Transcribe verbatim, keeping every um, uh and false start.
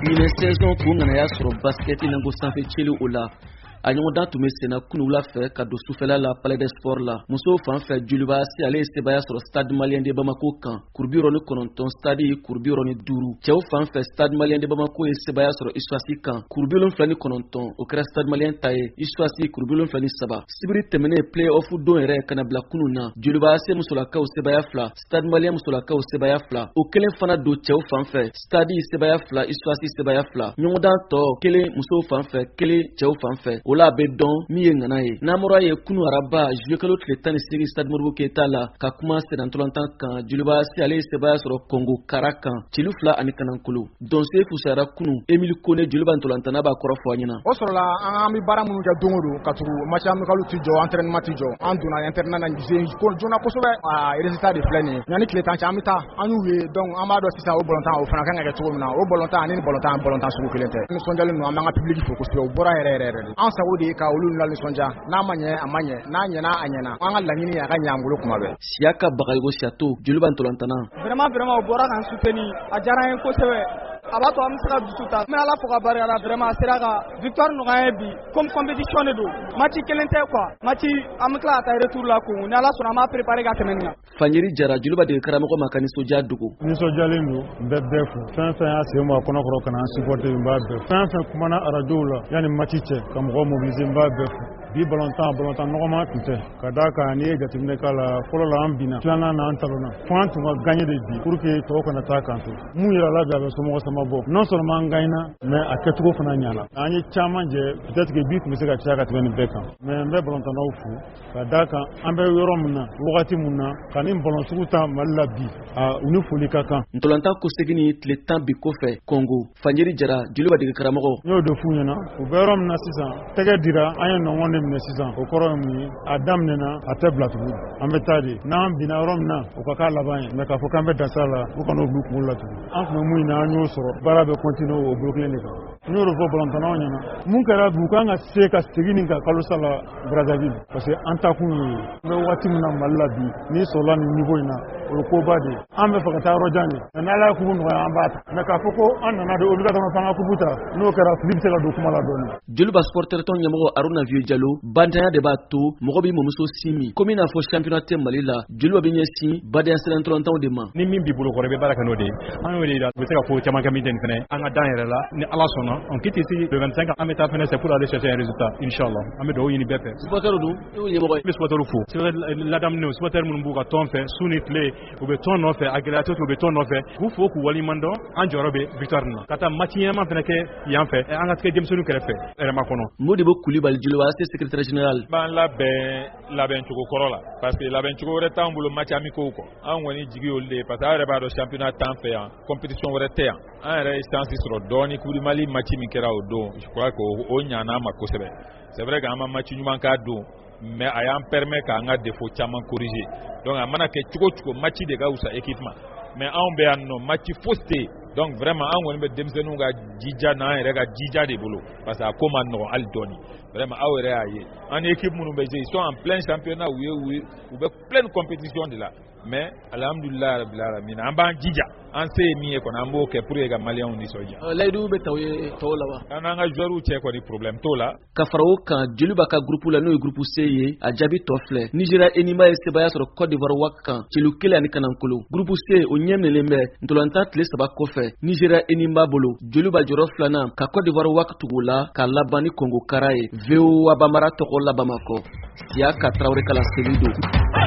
Une saison pour Naya sur basket et Nangosan fait Chili Ola. A ɲɔgɔn dan tun bɛ senna kunu wula fɛ ka don sufɛla la palais des sports la. Musow fan fɛ Joliba se ale ye sebaya sɔrɔ stade malien de Bamako kan kurubi yɔrɔ ni kɔnɔntɔn stade kurubi yɔrɔ ni duuru. Cɛw fan fɛ stade malien de Bamako ye sebaya sɔrɔ Issoisi kan kurubi wolonwula ni kɔnɔntɔn o kɛra stade malien ta ye Issoisi kurubi wolonwula ni saba. Sibiri tɛmɛnen play-off don yɛrɛ kana bila kunu na Joliba se musolakaw sebaya fila stade malien musolakaw sebaya fila o kelen fana don cɛw fan fɛ stade sebaya fila Issoisi sebaya fila. Ɲɔgɔn dan tɔ kelen musow fan fɛ kelen cɛw fan fɛ. O la bɛ dɔn min ye ŋana ye n'amɔra ye kunu araba juillet kalo tile tan ni seegin stade Modibo Keita la ka kuma sɛnɛntɔlɔntan kan Joliba se ale ye sebaya sɔrɔ Congo Kara kan cili fila ani kanankolo donse fusara kunu Emile Kone Joliba ntɔlɔntana b'a kɔrɔ fɔ a ɲɛna. O sɔrɔla an bɛ baara minnu kɛ don o don ka tugu match amicalu ti jɔ entraînement ti jɔ an donna internat na joona kosɛbɛ a résultat de filɛ nin ye yanni tile tan cɛ an bɛ taa an y'u ye donc an b'a dɔn sisan o bɔlɔntan o fana kan ka kɛ cogo min na o bɔlɔntan ani bɔlɔntan bɔlɔntan sugu kelen tɛ nisɔndiyalen don an b'an ka public fo kosɛbɛ o bɔra yɛrɛ yɛrɛ de an sago de ka olu la nisɔndiya n'a ma ɲɛ a ma ɲɛ n'a ɲɛna a ɲɛna an ka laɲini a ka ɲɛ an bolo kuma bɛɛ. Siyaka Bagayogo Chateau Joliba ntɔlɔntana. Vraiment vraiment o bɔra kan soutenir a diyara an ye kosɛbɛ a b'a to an bɛ se ka dusu ta. N bɛ Ala fo ka barika da vraiment a sera ka victoire nɔgɔya ye bi comme compétition de don match kelen tɛ quoi match an bɛ tila ka taa retour la Congo ni Ala sɔnna an b'a préparer ka tɛmɛ nin kan. Fanyeri Jara Joliba dege karamɔgɔ ma ka nisɔndiya dogo. Nisɔndiyalen don n bɛ bɛɛ fo fɛn fɛn y'a sen bɔ a kɔnɔkɔrɔ ka na an supporter n b'a bɛɛ fɛn fɛn kumana arajow la yanni match cɛ ka mɔgɔ mobiliser n b'a bɛɛ fo. Bi ballontan ballontan nɔgɔma tun tɛ ka d'a kan n'i ye jateminɛ k'a la fɔlɔ la an binna filanan na an talonna fo an tun ka gagné de bi pour que tɔw kana taa kan to mun yɛrɛ la bi a bɛ somɔgɔ sama bɔ non seulement an gagné mais a kɛcogo fana ɲana an ye caman jɛ peut-être que bi tun bɛ se ka caya ka tɛmɛ nin bɛɛ kan mais n bɛ ballontannaw fo ka d'a kan an bɛ yɔrɔ min na wagati min na ka nin ballon sugu ta Mali la bi u ni foli ka kan. Ntɔlɔntan ko segin tile tan bi kɔfɛ Congo Fanyeri Jara Joliba dege karamɔgɔ. n y'o de f'u ɲɛna u bɛ yɔrɔ min na sisan tɛgɛ dira an ye nɔngɔn de minɛ sisan o kɔrɔ ye mun ye a daminɛna a tɛ bila tugun an bɛ taa de n'an binna yɔrɔ min na o ka k'a laban ye mais k'a fɔ k'an bɛ dan sira la u kana o bila u kunkolo la tugun an tun bɛ mun ɲini an y'o sɔrɔ baara bɛ continuer o bolo kelen de kan n y'o de fɔ ballontannaw ɲɛna mun kɛra bi u kan ka se ka segin nin kan kalosa la Brazzaville parce que an ta kun ye n bɛ waati min na Mali la bi n'i sɔrɔla nin niveau in na o ye koba de ye an bɛ fɛ ka taa yɔrɔ jan de mais n'Ala ye kubu nɔgɔya an b'a ta mais k'a fɔ ko an nana de obligatoirement f'an ka kubu ta n'o kɛra fili bɛ se ka don kuma la dɔɔnin. Joliba supporter tɔn ɲɛmɔgɔ Aruna Vieux Diallo bantanya de b'a to mɔgɔ b'i mamuso si min komi n'a fɔ championnat tɛ Mali la Joliba bɛ ɲɛsin badenya sɛnɛntɔlɔntanw de ma. Ni min b'i bolo kɔrɔ i bɛ baara kɛ n'o de ye an y'o de yira u bɛ se ka ko caman kɛ min tɛ nin fɛnɛ an ka dan yɛrɛ la ni Ala sɔnna on quitte ici le vingt-cinq an bɛ taa fɛnɛ c'est pour aller chercher un résultat inchallah an bɛ dugawu ɲini bɛɛ fɛ. Supporter don e y'o ɲɛmɔgɔ ye. N bɛ supporter fo ladamulenw supporter minnu b'u ka tɔn fɛ su ni tile u bɛ tɔn nɔfɛ a gɛlɛya tɛ u bɛ tɔn nɔfɛ k'u fo k'u waliɲuman dɔn an jɔyɔrɔ bɛ victoire na ka taa match ɲɛnama fɛnɛ kɛ yan fɛ an ka tigɛ denmisɛnninw kɛrɛfɛ hɛrɛma kɔnɔ. Modibo Coulibaly Joliba A C secrétaire général. B'an labɛn labɛncogo kɔrɔ la parce que labɛncogo wɛrɛ t'an bolo match amicaux kɔ an kɔni jigi olu de ye parce que an yɛrɛ b'a dɔn championnat t'an fɛ yan compétition wɛrɛ tɛ yan an yɛrɛ ye chance sɔrɔ dɔɔni Coupe du Mali match min kɛra o don je crois que o ɲana an ma kosɛbɛ c'est vrai que an ma match ɲuman k'a don mais a y'an permet k'an ka défaut caman corriger donc a mana kɛ cogo cogo match de ka wusa équipe ma mais anw bɛ yan nɔ match fosi tɛ yen donc vraiment an kɔni bɛ denmisɛnninw ka jija n'an yɛrɛ ka jija de bolo parce que a ko ma nɔgɔn hali dɔɔni vraiment aw yɛrɛ y'a ye an ni équipe minnu bɛ jouer ils sont en plein championnat u ye u ye u bɛ pleine compétition de la mais alhamdulilayi rabbil alamin an b'an jija an se ye min ye kɔni an b'o kɛ pour que ka maliyɛnw nisɔndiya. Layidu bɛ ta o ye tɔw la wa. an n'an ka joueurs cɛ kɔni problème t'o la. Ka fara o kan Joliba ka groupe la n'o ye groupe C ye a jaabi tɔ filɛ Nigeria Enima ye sebaya sɔrɔ Côte d'Ivoire W A C kan celu kelen ani kanankolo groupe C o ɲɛminɛlen bɛ ntɔlɔntan tile saba kɔfɛ Nigeria Enima bolo Joliba jɔyɔrɔ filanan ka Côte d'Ivoire W A C tugu la ka laban ni Congo Kara ye V O A Bambara tɔgɔ la Bamakɔ Siyaka Traoré Kala Selido.